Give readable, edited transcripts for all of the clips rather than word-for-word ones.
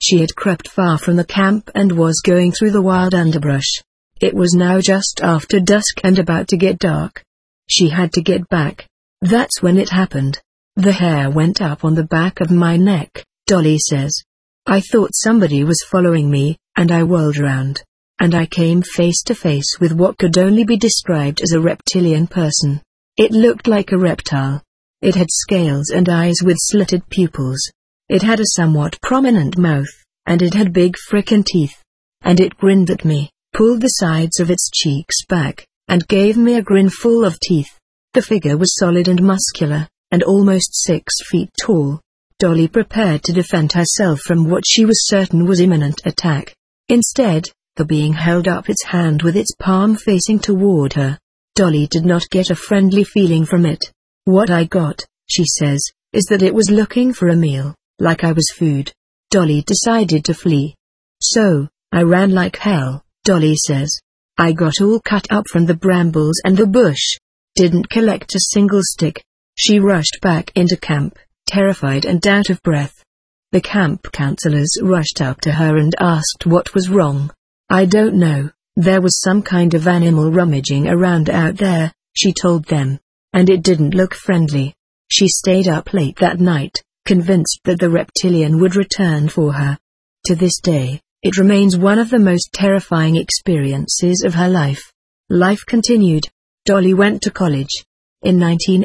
She had crept far from the camp and was going through the wild underbrush. It was now just after dusk and about to get dark. She had to get back. That's when it happened. The hair went up on the back of my neck, Dolly says. I thought somebody was following me, and I whirled around. And I came face to face with what could only be described as a reptilian person. It looked like a reptile. It had scales and eyes with slitted pupils. It had a somewhat prominent mouth, and it had big frickin' teeth. And it grinned at me, pulled the sides of its cheeks back, and gave me a grin full of teeth. The figure was solid and muscular, and almost 6 feet tall. Dolly prepared to defend herself from what she was certain was imminent attack. Instead, the being held up its hand with its palm facing toward her. Dolly did not get a friendly feeling from it. What I got, she says, is that it was looking for a meal, like I was food. Dolly decided to flee. So, I ran like hell, Dolly says. I got all cut up from the brambles and the bush. Didn't collect a single stick. She rushed back into camp, terrified and out of breath. The camp counselors rushed up to her and asked what was wrong. I don't know, there was some kind of animal rummaging around out there, she told them. And it didn't look friendly. She stayed up late that night, convinced that the reptilian would return for her. To this day, it remains one of the most terrifying experiences of her life. Life continued. Dolly went to college. In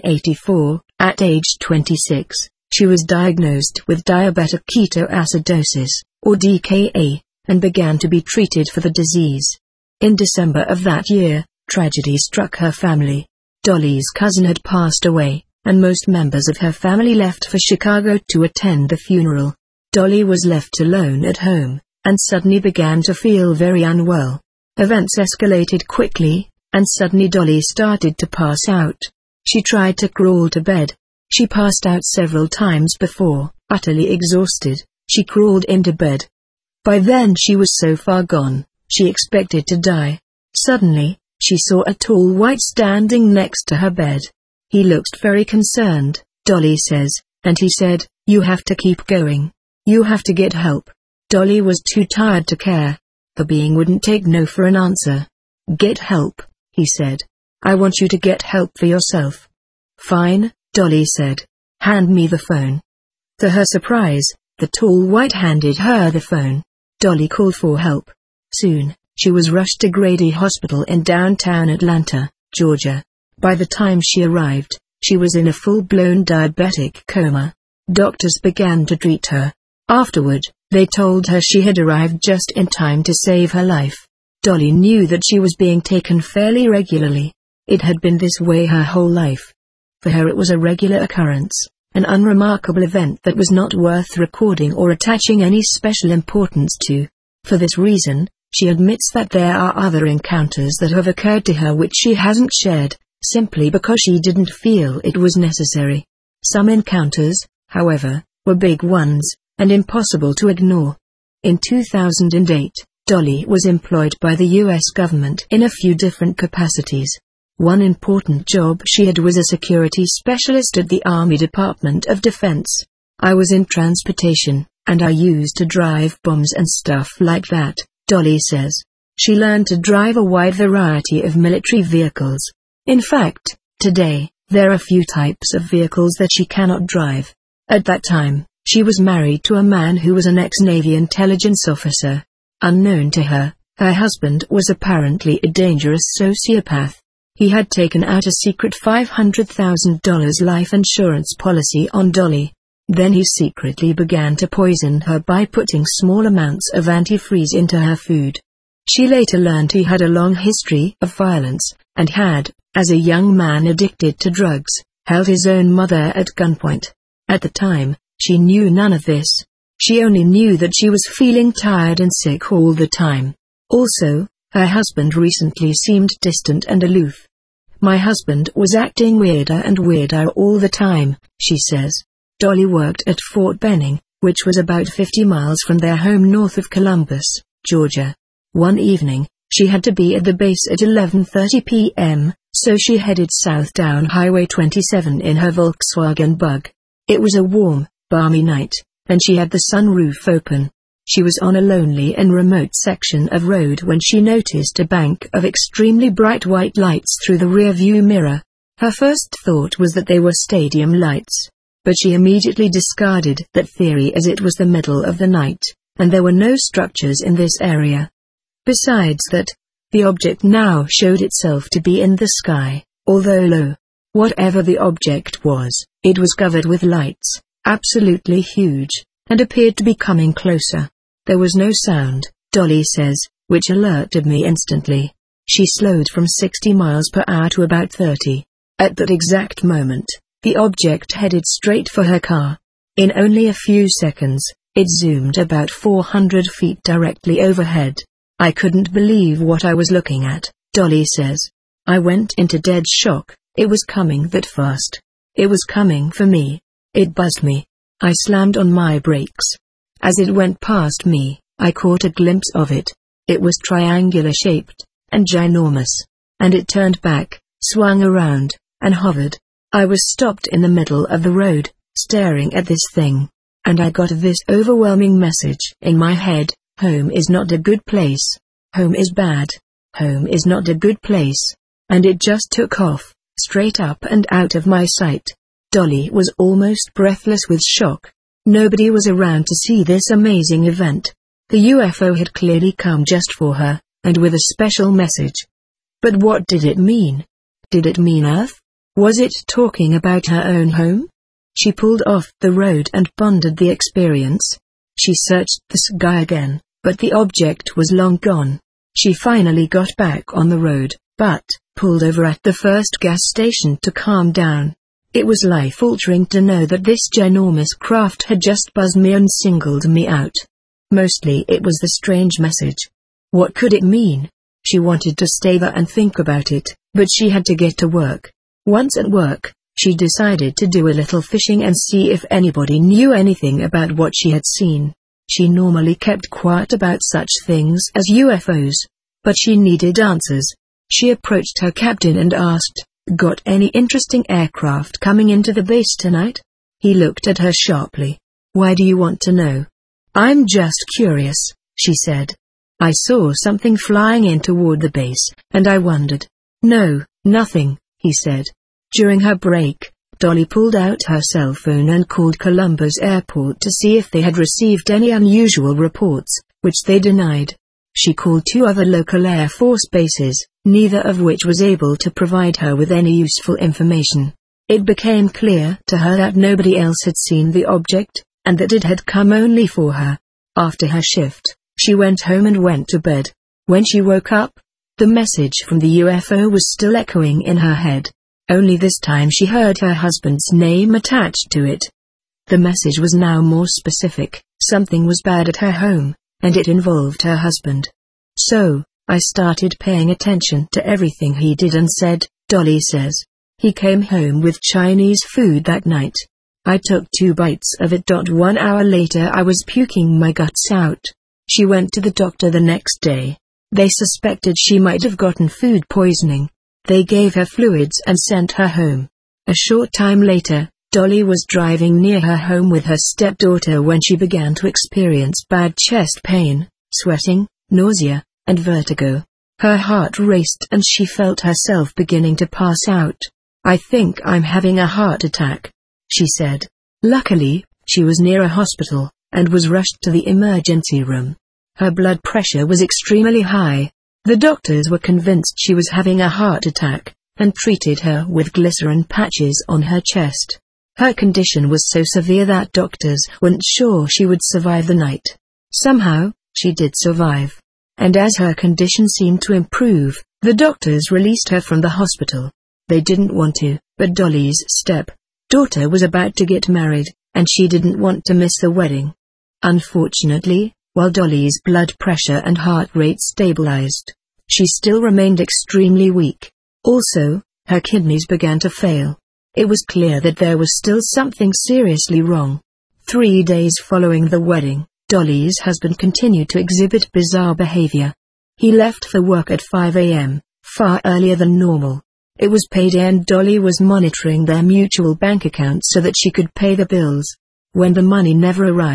1984, at age 26, she was diagnosed with diabetic ketoacidosis, or DKA, and began to be treated for the disease. In December of that year, tragedy struck her family. Dolly's cousin had passed away, and most members of her family left for Chicago to attend the funeral. Dolly was left alone at home, and suddenly began to feel very unwell. Events escalated quickly, and suddenly Dolly started to pass out. She tried to crawl to bed. She passed out several times before, utterly exhausted, she crawled into bed. By then she was so far gone, she expected to die. Suddenly, she saw a tall white standing next to her bed. He looked very concerned, Dolly says, and he said, "You have to keep going. You have to get help." Dolly was too tired to care. The being wouldn't take no for an answer. "Get help," he said. "I want you to get help for yourself." "Fine," Dolly said. "Hand me the phone." To her surprise, the tall white handed her the phone. Dolly called for help. Soon, she was rushed to Grady Hospital in downtown Atlanta, Georgia. By the time she arrived, she was in a full-blown diabetic coma. Doctors began to treat her. Afterward, they told her she had arrived just in time to save her life. Dolly knew that she was being taken fairly regularly. It had been this way her whole life. For her it was a regular occurrence, an unremarkable event that was not worth recording or attaching any special importance to. For this reason, she admits that there are other encounters that have occurred to her which she hasn't shared, simply because she didn't feel it was necessary. Some encounters, however, were big ones, and impossible to ignore. In 2008, Dolly was employed by the U.S. government in a few different capacities. One important job she had was a security specialist at the Army Department of Defense. "I was in transportation, and I used to drive bombs and stuff like that," Dolly says. She learned to drive a wide variety of military vehicles. In fact, today, there are few types of vehicles that she cannot drive. At that time, she was married to a man who was an ex-Navy intelligence officer. Unknown to her, her husband was apparently a dangerous sociopath. He had taken out a secret $500,000 life insurance policy on Dolly. Then he secretly began to poison her by putting small amounts of antifreeze into her food. She later learned he had a long history of violence, and had, as a young man addicted to drugs, held his own mother at gunpoint. At the time, she knew none of this. She only knew that she was feeling tired and sick all the time. Also, her husband recently seemed distant and aloof. "My husband was acting weirder and weirder all the time," she says. Dolly worked at Fort Benning, which was about 50 miles from their home north of Columbus, Georgia. One evening, she had to be at the base at 11:30 p.m., so she headed south down Highway 27 in her Volkswagen Bug. It was a warm, balmy night, and she had the sunroof open. She was on a lonely and remote section of road when she noticed a bank of extremely bright white lights through the rear-view mirror. Her first thought was that they were stadium lights, but she immediately discarded that theory as it was the middle of the night, and there were no structures in this area. Besides that, the object now showed itself to be in the sky, although low. Whatever the object was, it was covered with lights, absolutely huge, and appeared to be coming closer. There was no sound, Dolly says, which alerted me instantly. She slowed from 60 miles per hour to about 30. At that exact moment, the object headed straight for her car. In only a few seconds, it zoomed about 400 feet directly overhead. I couldn't believe what I was looking at, Dolly says. I went into dead shock. It was coming that fast. It was coming for me. It buzzed me. I slammed on my brakes. As it went past me, I caught a glimpse of it. It was triangular-shaped, and ginormous. And it turned back, swung around, and hovered. I was stopped in the middle of the road, staring at this thing. And I got this overwhelming message in my head: home is not a good place. Home is bad. Home is not a good place. And it just took off, straight up and out of my sight. Dolly was almost breathless with shock. Nobody was around to see this amazing event. The UFO had clearly come just for her, and with a special message. But what did it mean? Did it mean Earth? Was it talking about her own home? She pulled off the road and pondered the experience. She searched the sky again, but the object was long gone. She finally got back on the road, but pulled over at the first gas station to calm down. It was life-altering to know that this ginormous craft had just buzzed me and singled me out. Mostly it was the strange message. What could it mean? She wanted to stay there and think about it, but she had to get to work. Once at work, she decided to do a little fishing and see if anybody knew anything about what she had seen. She normally kept quiet about such things as UFOs, but she needed answers. She approached her captain and asked, "Got any interesting aircraft coming into the base tonight?" He looked at her sharply. "Why do you want to know?" "I'm just curious," she said. "I saw something flying in toward the base, and I wondered." "No, nothing," he said. During her break, Dolly pulled out her cell phone and called Columbus Airport to see if they had received any unusual reports, which they denied. She called 2 other local Air Force bases, neither of which was able to provide her with any useful information. It became clear to her that nobody else had seen the object, and that it had come only for her. After her shift, she went home and went to bed. When she woke up, the message from the UFO was still echoing in her head. Only this time she heard her husband's name attached to it. The message was now more specific. Something was bad at her home, and it involved her husband. "So, I started paying attention to everything he did and said," Dolly says. "He came home with Chinese food that night. I took 2 bites of it. 1 hour later I was puking my guts out." She went to the doctor the next day. They suspected she might have gotten food poisoning. They gave her fluids and sent her home. A short time later, Dolly was driving near her home with her stepdaughter when she began to experience bad chest pain, sweating, nausea, and vertigo. Her heart raced and she felt herself beginning to pass out. "I think I'm having a heart attack," she said. Luckily, she was near a hospital, and was rushed to the emergency room. Her blood pressure was extremely high. The doctors were convinced she was having a heart attack, and treated her with glycerin patches on her chest. Her condition was so severe that doctors weren't sure she would survive the night. Somehow, she did survive. And as her condition seemed to improve, the doctors released her from the hospital. They didn't want to, but Dolly's step-daughter was about to get married, and she didn't want to miss the wedding. Unfortunately, while Dolly's blood pressure and heart rate stabilized, she still remained extremely weak. Also, her kidneys began to fail. It was clear that there was still something seriously wrong. 3 days following the wedding, Dolly's husband continued to exhibit bizarre behavior. He left for work at 5 a.m., far earlier than normal. It was payday and Dolly was monitoring their mutual bank account so that she could pay the bills. When the money never arrived,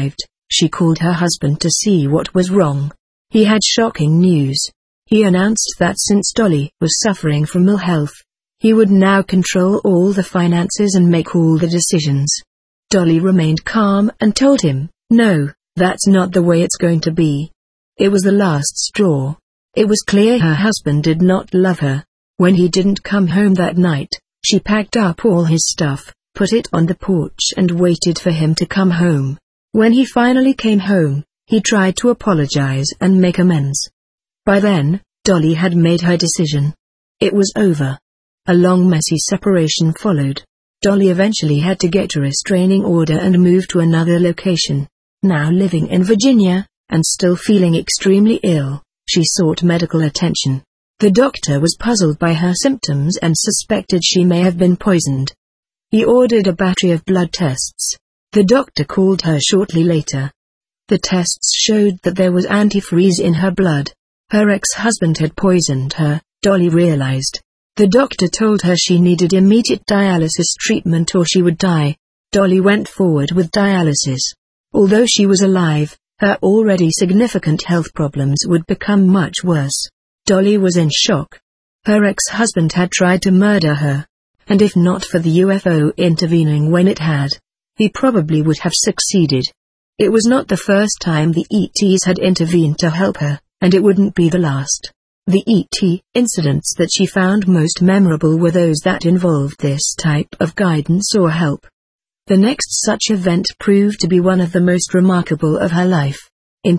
She called her husband to see what was wrong. He had shocking news. He announced that since Dolly was suffering from ill health, he would now control all the finances and make all the decisions. Dolly remained calm and told him, "No, that's not the way it's going to be." It was the last straw. It was clear her husband did not love her. When he didn't come home that night, she packed up all his stuff, put it on the porch and waited for him to come home. When he finally came home, he tried to apologize and make amends. By then, Dolly had made her decision. It was over. A long messy separation followed. Dolly eventually had to get a restraining order and move to another location. Now living in Virginia, and still feeling extremely ill, she sought medical attention. The doctor was puzzled by her symptoms and suspected she may have been poisoned. He ordered a battery of blood tests. The doctor called her shortly later. The tests showed that there was antifreeze in her blood. Her ex-husband had poisoned her, Dolly realized. The doctor told her she needed immediate dialysis treatment or she would die. Dolly went forward with dialysis. Although she was alive, her already significant health problems would become much worse. Dolly was in shock. Her ex-husband had tried to murder her. And if not for the UFO intervening when it had, he probably would have succeeded. It was not the first time the ETs had intervened to help her, and it wouldn't be the last. The ET incidents that she found most memorable were those that involved this type of guidance or help. The next such event proved to be one of the most remarkable of her life. In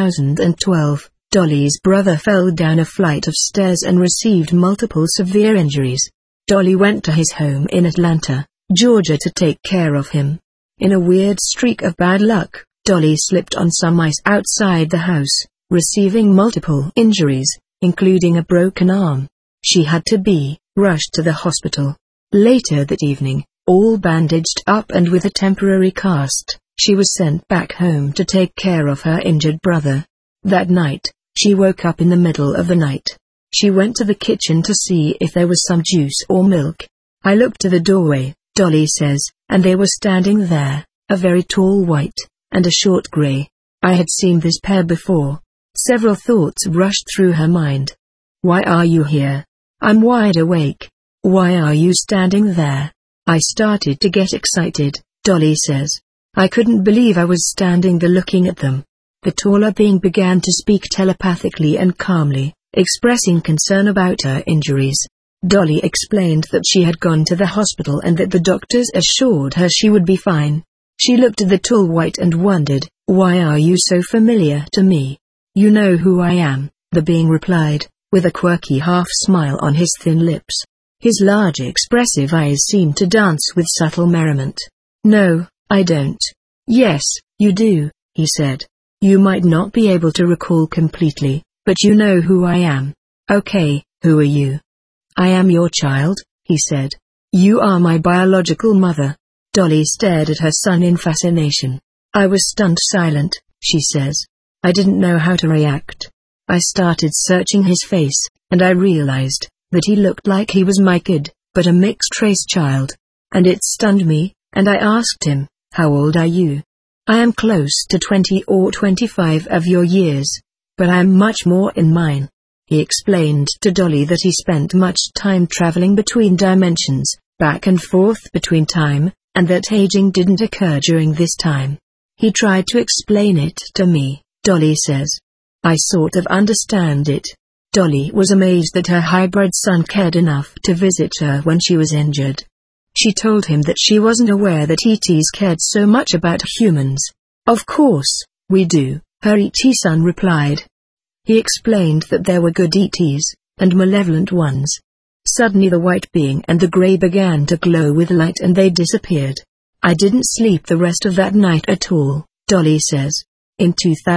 2012, Dolly's brother fell down a flight of stairs and received multiple severe injuries. Dolly went to his home in Atlanta, Georgia to take care of him. In a weird streak of bad luck, Dolly slipped on some ice outside the house, receiving multiple injuries, including a broken arm. She had to be rushed to the hospital. Later that evening, all bandaged up and with a temporary cast, she was sent back home to take care of her injured brother. That night, she woke up in the middle of the night. She went to the kitchen to see if there was some juice or milk. "I looked to the doorway," Dolly says, "and they were standing there, a very tall white, and a short gray. I had seen this pair before." Several thoughts rushed through her mind. "Why are you here? I'm wide awake. Why are you standing there?" "I started to get excited," Dolly says. "I couldn't believe I was standing there looking at them." The taller being began to speak telepathically and calmly, expressing concern about her injuries. Dolly explained that she had gone to the hospital and that the doctors assured her she would be fine. She looked at the tall white and wondered, "Why are you so familiar to me?" "You know who I am," the being replied, with a quirky half-smile on his thin lips. His large expressive eyes seemed to dance with subtle merriment. "No, I don't." "Yes, you do," he said. "You might not be able to recall completely, but you know who I am." "Okay, who are you?" "I am your child," he said. "You are my biological mother." Dolly stared at her son in fascination. "I was stunned silent," she says. "I didn't know how to react. I started searching his face, and I realized that he looked like he was my kid, but a mixed race child. And it stunned me, and I asked him, 'How old are you?' 'I am close to 20 or 25 of your years, but I am much more in mine.'" He explained to Dolly that he spent much time traveling between dimensions, back and forth between time, and that aging didn't occur during this time. "He tried to explain it to me," Dolly says. "I sort of understand it." Dolly was amazed that her hybrid son cared enough to visit her when she was injured. She told him that she wasn't aware that ETs cared so much about humans. "Of course, we do," her ET son replied. He explained that there were good ETs, and malevolent ones. Suddenly the white being and the gray began to glow with light and they disappeared. "I didn't sleep the rest of that night at all," Dolly says. In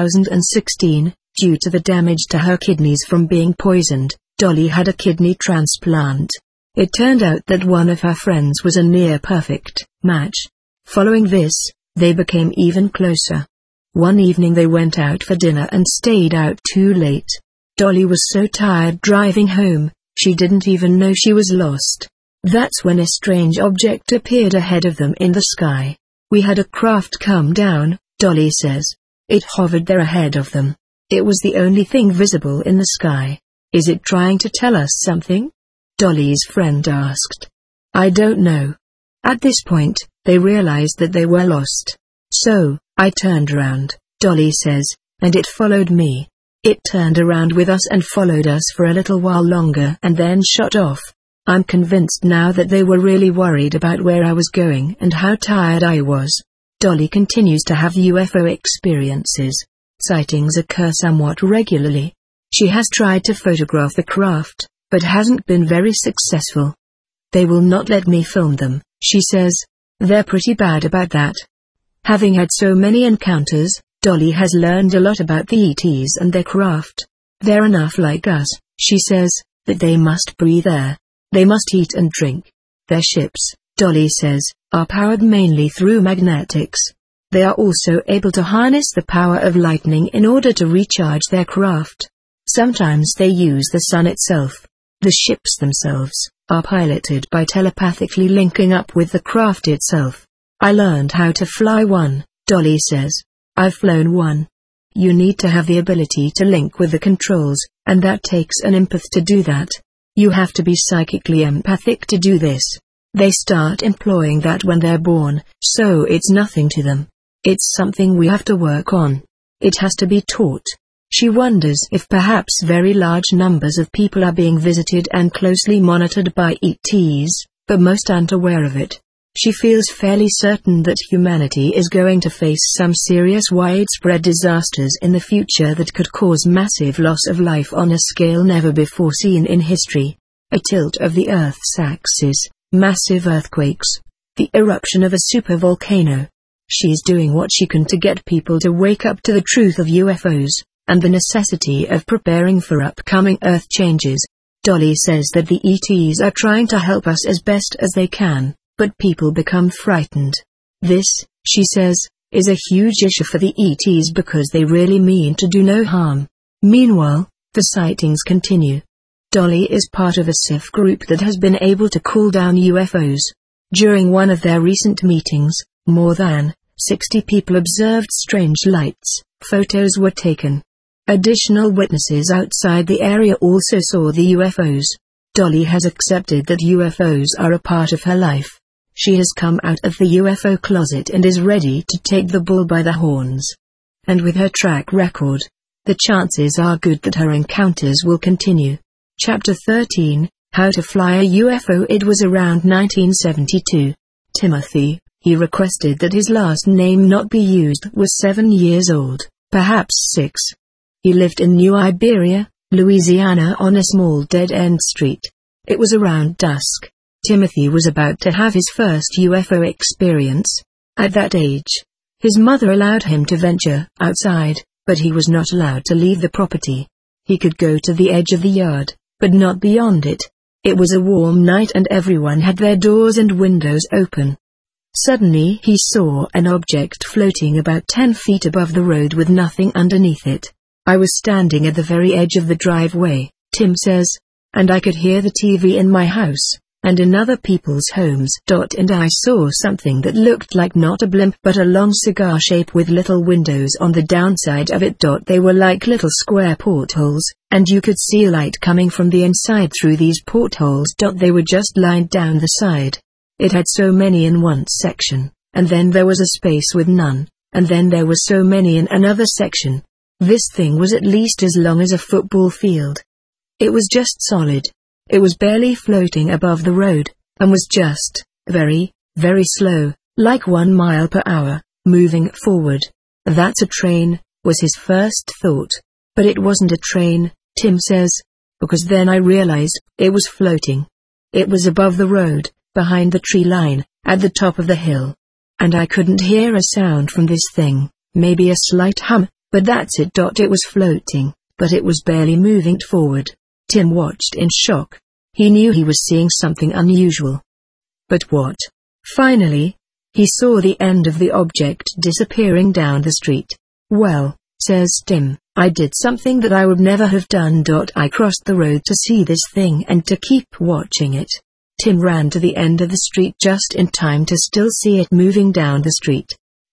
2016, due to the damage to her kidneys from being poisoned, Dolly had a kidney transplant. It turned out that one of her friends was a near-perfect match. Following this, they became even closer. One evening they went out for dinner and stayed out too late. Dolly was so tired driving home, she didn't even know she was lost. That's when a strange object appeared ahead of them in the sky. "We had a craft come down," Dolly says. It hovered there ahead of them. It was the only thing visible in the sky. Is it trying to tell us something? Dolly's friend asked. I don't know. At this point, they realized that they were lost. So, I turned around, Dolly says, and it followed me. It turned around with us and followed us for a little while longer and then shot off. I'm convinced now that they were really worried about where I was going and how tired I was. Dolly continues to have UFO experiences. Sightings occur somewhat regularly. She has tried to photograph the craft, but hasn't been very successful. They will not let me film them, she says. They're pretty bad about that. Having had so many encounters, Dolly has learned a lot about the ETs and their craft. They're enough like us, she says, that they must breathe air. They must eat and drink. Their ships, Dolly says, are powered mainly through magnetics. They are also able to harness the power of lightning in order to recharge their craft. Sometimes they use the sun itself. The ships themselves are piloted by telepathically linking up with the craft itself. I learned how to fly one, Dolly says. I've flown one. You need to have the ability to link with the controls, and that takes an empath to do that. You have to be psychically empathic to do this. They start employing that when they're born, so it's nothing to them. It's something we have to work on. It has to be taught. She wonders if perhaps very large numbers of people are being visited and closely monitored by ETs, but most aren't aware of it. She feels fairly certain that humanity is going to face some serious widespread disasters in the future that could cause massive loss of life on a scale never before seen in history. A tilt of the Earth's axis, massive earthquakes, the eruption of a supervolcano. She's doing what she can to get people to wake up to the truth of UFOs, and the necessity of preparing for upcoming Earth changes. Dolly says that the ETs are trying to help us as best as they can, but people become frightened. This, she says, is a huge issue for the ETs because they really mean to do no harm. Meanwhile, the sightings continue. Dolly is part of a safe group that has been able to cool down UFOs. During one of their recent meetings, more than 60 people observed strange lights. Photos were taken. Additional witnesses outside the area also saw the UFOs. Dolly has accepted that UFOs are a part of her life. She has come out of the UFO closet and is ready to take the bull by the horns. And with her track record, the chances are good that her encounters will continue. Chapter 13, How to Fly a UFO. It was around 1972. Timothy, he requested that his last name not be used, was 7 years old, perhaps 6. He lived in New Iberia, Louisiana on a small dead-end street. It was around dusk. Timothy was about to have his first UFO experience. At that age, his mother allowed him to venture outside, but he was not allowed to leave the property. He could go to the edge of the yard, but not beyond it. It was a warm night and everyone had their doors and windows open. Suddenly he saw an object floating about 10 feet above the road with nothing underneath it. I was standing at the very edge of the driveway, Tim says, and I could hear the TV in my house, and in other people's homes. And I saw something that looked like not a blimp but a long cigar shape with little windows on the downside of it. They were like little square portholes, and you could see light coming from the inside through these portholes. They were just lined down the side. It had so many in one section, and then there was a space with none, and then there was so many in another section. This thing was at least as long as a football field. It was just solid. It was barely floating above the road, and was just, very, very slow, like 1 mile per hour, moving forward. That's a train, was his first thought. But it wasn't a train, Tim says, because then I realized, it was floating. It was above the road, behind the tree line, at the top of the hill. And I couldn't hear a sound from this thing, maybe a slight hum, but that's it. It was floating, but it was barely moving forward. Tim watched in shock. He knew he was seeing something unusual. But what? Finally, he saw the end of the object disappearing down the street. Well, says Tim, I did something that I would never have done. I crossed the road to see this thing and to keep watching it. Tim ran to the end of the street just in time to still see it moving down the street.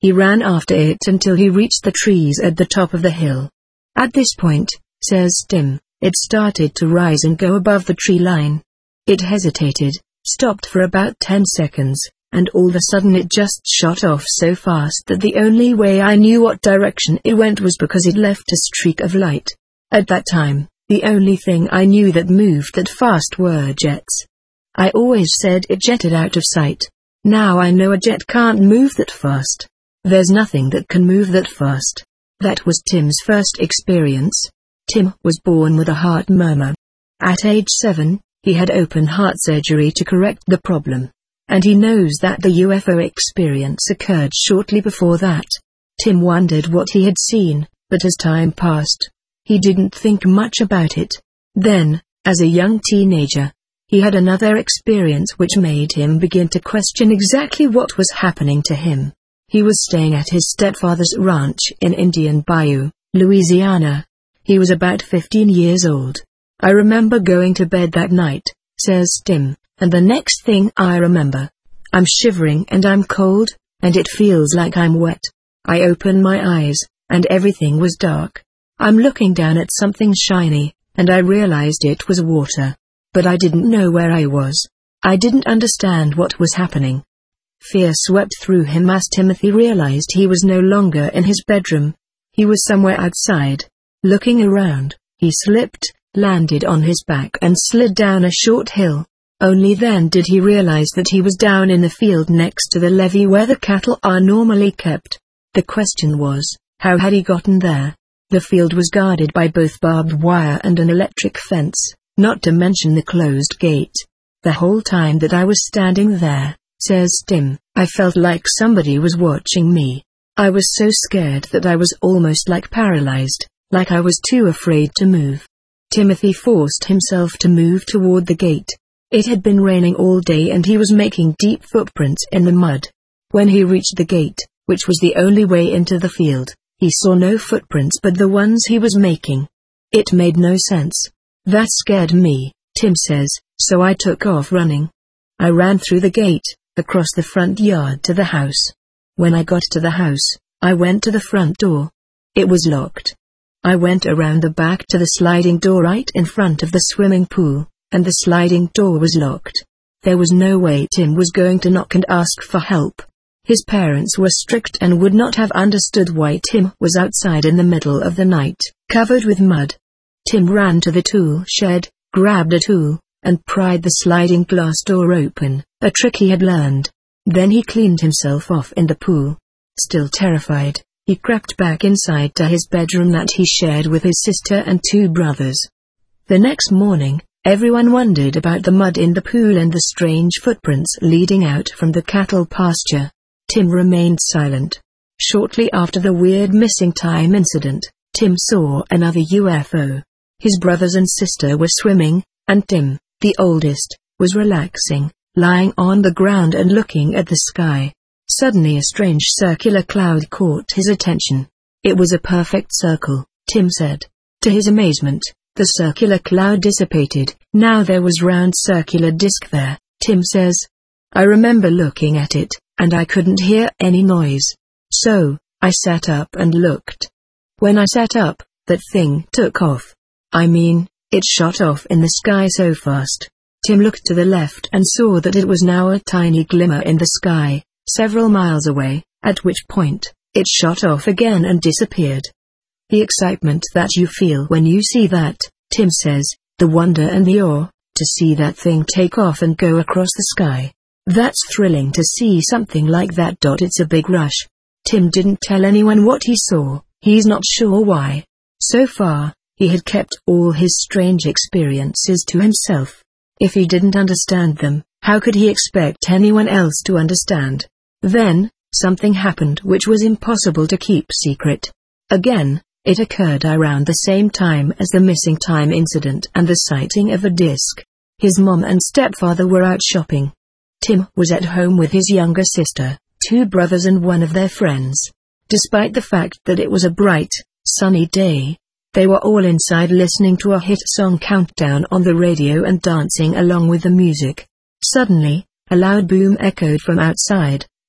He ran after it until he reached the trees at the top of the hill. At this point, says Tim, it started to rise and go above the tree line. It hesitated, stopped for about 10 seconds, and all of a sudden it just shot off so fast that the only way I knew what direction it went was because it left a streak of light. At that time, the only thing I knew that moved that fast were jets. I always said it jetted out of sight. Now I know a jet can't move that fast. There's nothing that can move that fast. That was Tim's first experience. Tim was born with a heart murmur. At age 7, he had open heart surgery to correct the problem. And he knows that the UFO experience occurred shortly before that. Tim wondered what he had seen, but as time passed, he didn't think much about it. Then, as a young teenager, he had another experience which made him begin to question exactly what was happening to him. He was staying at his stepfather's ranch in Indian Bayou, Louisiana. He was about 15 years old. I remember going to bed that night, says Tim, and the next thing I remember, I'm shivering and I'm cold, and it feels like I'm wet. I open my eyes, and everything was dark. I'm looking down at something shiny, and I realized it was water. But I didn't know where I was. I didn't understand what was happening. Fear swept through him as Timothy realized he was no longer in his bedroom. He was somewhere outside. Looking around, he slipped, landed on his back and slid down a short hill. Only then did he realize that he was down in the field next to the levee where the cattle are normally kept. The question was, how had he gotten there? The field was guarded by both barbed wire and an electric fence, not to mention the closed gate. The whole time that I was standing there, says Tim, I felt like somebody was watching me. I was so scared that I was almost like paralyzed, like I was too afraid to move. Timothy forced himself to move toward the gate. It had been raining all day and he was making deep footprints in the mud. When he reached the gate, which was the only way into the field, he saw no footprints but the ones he was making. It made no sense. That scared me, Tim says, so I took off running. I ran through the gate, across the front yard to the house. When I got to the house, I went to the front door. It was locked. I went around the back to the sliding door right in front of the swimming pool, and the sliding door was locked. There was no way Tim was going to knock and ask for help. His parents were strict and would not have understood why Tim was outside in the middle of the night, covered with mud. Tim ran to the tool shed, grabbed a tool, and pried the sliding glass door open, a trick he had learned. Then he cleaned himself off in the pool. Still terrified, he crept back inside to his bedroom that he shared with his sister and 2 brothers. The next morning, everyone wondered about the mud in the pool and the strange footprints leading out from the cattle pasture. Tim remained silent. Shortly after the weird missing time incident, Tim saw another UFO. His brothers and sister were swimming, and Tim, the oldest, was relaxing, lying on the ground and looking at the sky. Suddenly a strange circular cloud caught his attention. It was a perfect circle, Tim said. To his amazement, the circular cloud dissipated. Now there was round circular disc there, Tim says. I remember looking at it, and I couldn't hear any noise. So, I sat up and looked. When I sat up, that thing took off. I mean, it shot off in the sky so fast. Tim looked to the left and saw that it was now a tiny glimmer in the sky, several miles away, at which point, it shot off again and disappeared. The excitement that you feel when you see that, Tim says, the wonder and the awe, to see that thing take off and go across the sky. That's thrilling to see something like that. It's a big rush. Tim didn't tell anyone what he saw, he's not sure why. So far, he had kept all his strange experiences to himself. If he didn't understand them, how could he expect anyone else to understand? Then, something happened which was impossible to keep secret. Again, it occurred around the same time as the missing time incident and the sighting of a disc. His mom and stepfather were out shopping. Tim was at home with his younger sister, 2 brothers and one of their friends. Despite the fact that it was a bright, sunny day, they were all inside listening to a hit song countdown on the radio and dancing along with the music. Suddenly, a loud boom echoed from outside,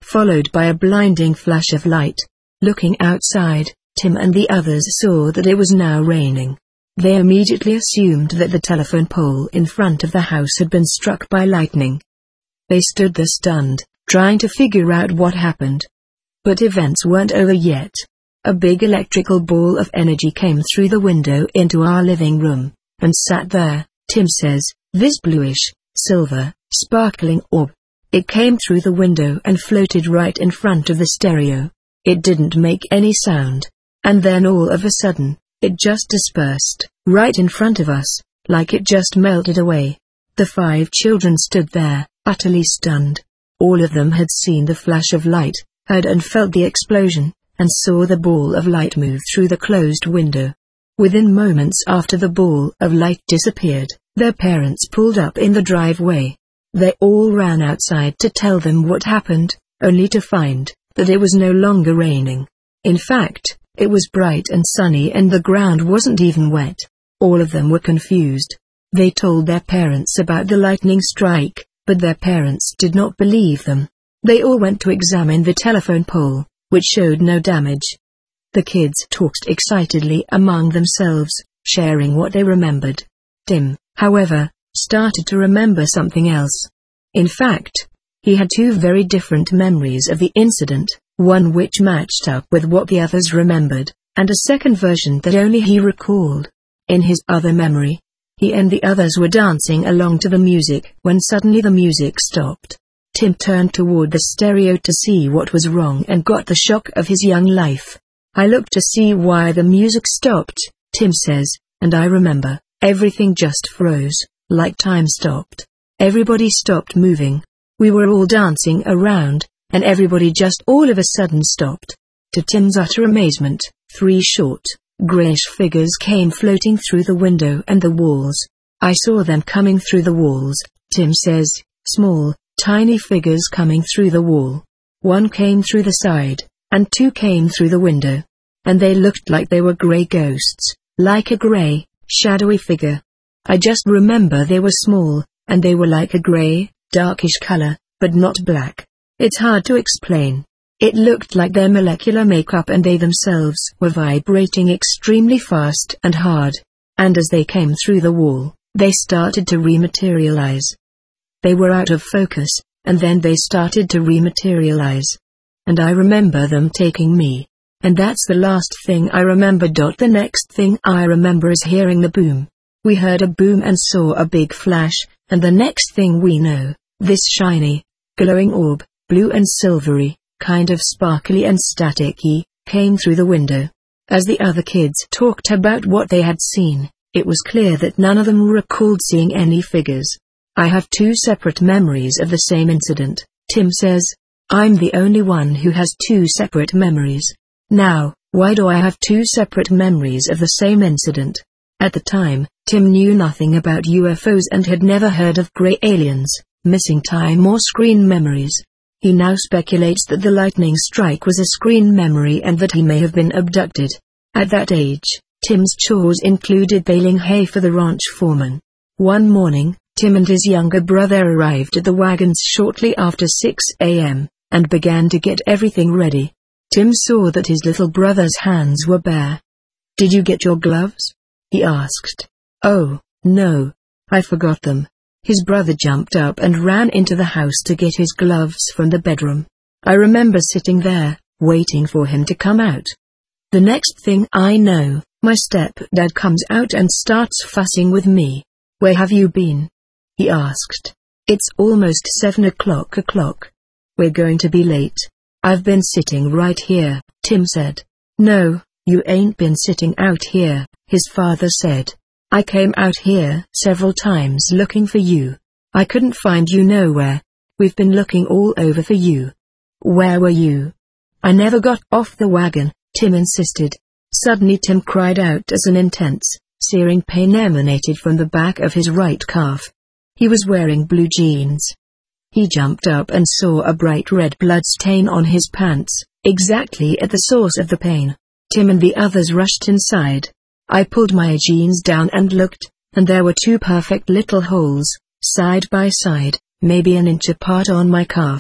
followed by a blinding flash of light. Looking outside, Tim and the others saw that it was now raining. They immediately assumed that the telephone pole in front of the house had been struck by lightning. They stood there stunned, trying to figure out what happened. But events weren't over yet. A big electrical ball of energy came through the window into our living room, and sat there, Tim says, this bluish, silver, sparkling orb. It came through the window and floated right in front of the stereo. It didn't make any sound. And then all of a sudden, it just dispersed, right in front of us, like it just melted away. The 5 children stood there, utterly stunned. All of them had seen the flash of light, heard and felt the explosion, and saw the ball of light move through the closed window. Within moments after the ball of light disappeared, their parents pulled up in the driveway. They all ran outside to tell them what happened, only to find that it was no longer raining. In fact, it was bright and sunny and the ground wasn't even wet. All of them were confused. They told their parents about the lightning strike, but their parents did not believe them. They all went to examine the telephone pole, which showed no damage. The kids talked excitedly among themselves, sharing what they remembered. Tim, however, started to remember something else. In fact, he had 2 very different memories of the incident, one which matched up with what the others remembered, and a second version that only he recalled. In his other memory, he and the others were dancing along to the music when suddenly the music stopped. Tim turned toward the stereo to see what was wrong and got the shock of his young life. I looked to see why the music stopped, Tim says, and I remember, everything just froze, like time stopped. Everybody stopped moving. We were all dancing around, and everybody just all of a sudden stopped. To Tim's utter amazement, 3 short, grayish figures came floating through the window and the walls. I saw them coming through the walls, Tim says, small, tiny figures coming through the wall. 1 came through the side, and 2 came through the window. And they looked like they were gray ghosts, like a gray, shadowy figure. I just remember they were small, and they were like a gray, darkish color, but not black. It's hard to explain. It looked like their molecular makeup and they themselves were vibrating extremely fast and hard. And as they came through the wall, they started to rematerialize. They were out of focus, and then they started to rematerialize. And I remember them taking me. And that's the last thing I remember. The next thing I remember is hearing the boom. We heard a boom and saw a big flash, and the next thing we know, this shiny, glowing orb, blue and silvery, kind of sparkly and staticky, came through the window. As the other kids talked about what they had seen, it was clear that none of them recalled seeing any figures. I have 2 separate memories of the same incident, Tim says. I'm the only one who has 2 separate memories. Now, why do I have 2 separate memories of the same incident? At the time, Tim knew nothing about UFOs and had never heard of gray aliens, missing time or screen memories. He now speculates that the lightning strike was a screen memory and that he may have been abducted. At that age, Tim's chores included baling hay for the ranch foreman. One morning, Tim and his younger brother arrived at the wagons shortly after 6 a.m., and began to get everything ready. Tim saw that his little brother's hands were bare. "Did you get your gloves?" he asked. "Oh, no. I forgot them." His brother jumped up and ran into the house to get his gloves from the bedroom. I remember sitting there, waiting for him to come out. The next thing I know, my stepdad comes out and starts fussing with me. "Where have you been?" he asked. "It's almost 7 o'clock. We're going to be late." "I've been sitting right here," Tim said. "No, you ain't been sitting out here," his father said. "I came out here several times looking for you. I couldn't find you nowhere. We've been looking all over for you." "Where were you?" "I never got off the wagon," Tim insisted. Suddenly Tim cried out as an intense, searing pain emanated from the back of his right calf. He was wearing blue jeans. He jumped up and saw a bright red blood stain on his pants, exactly at the source of the pain. Tim and the others rushed inside. I pulled my jeans down and looked, and there were 2 perfect little holes, side by side, maybe an inch apart on my calf.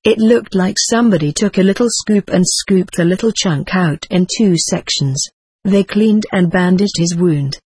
It looked like somebody took a little scoop and scooped the little chunk out in 2 sections. They cleaned and bandaged his wound.